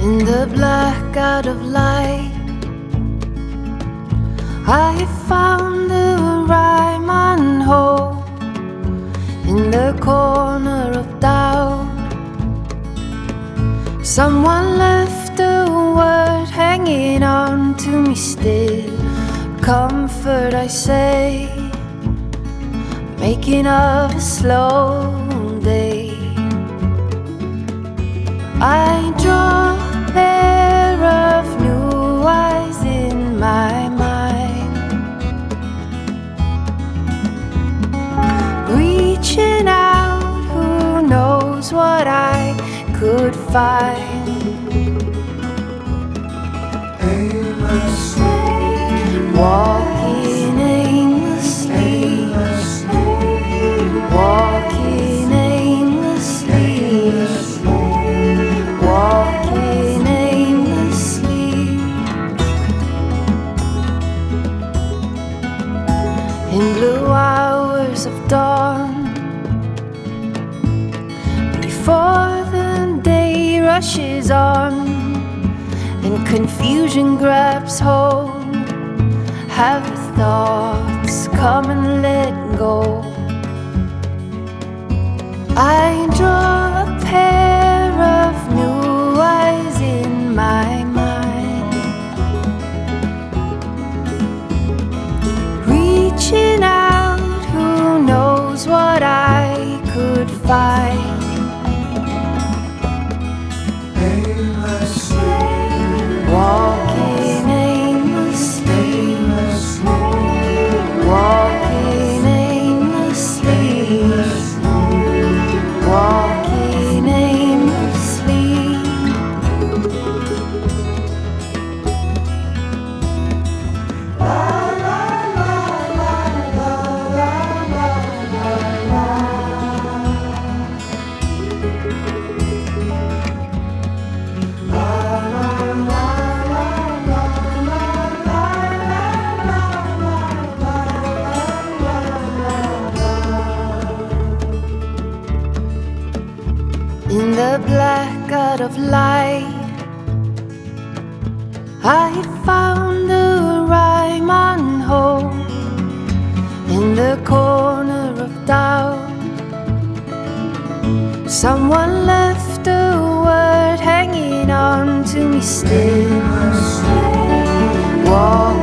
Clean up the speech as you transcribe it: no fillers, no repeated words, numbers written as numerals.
In the blackout of light, I found a rhyme and hope. In the corner of doubt, someone left a word hanging on to me still. Comfort, I say, making of a slow day. I draw a pair of new eyes in my mind, reaching out, who knows what I could find. Aimlessly, walking aimlessly, walking aimlessly, walking aimlessly. In blue hours of dawn, before the day rushes on and confusion grabs hold, have the thoughts come and let go. I draw a pair of new eyes in my mind, reaching out, who knows what I could find. aimlessly, Walking aimlessly, walking aimlessly, walking aimlessly. In the blackout of light, I found a rhyme and hope. In the corner of doubt, someone left a word hanging on to me still.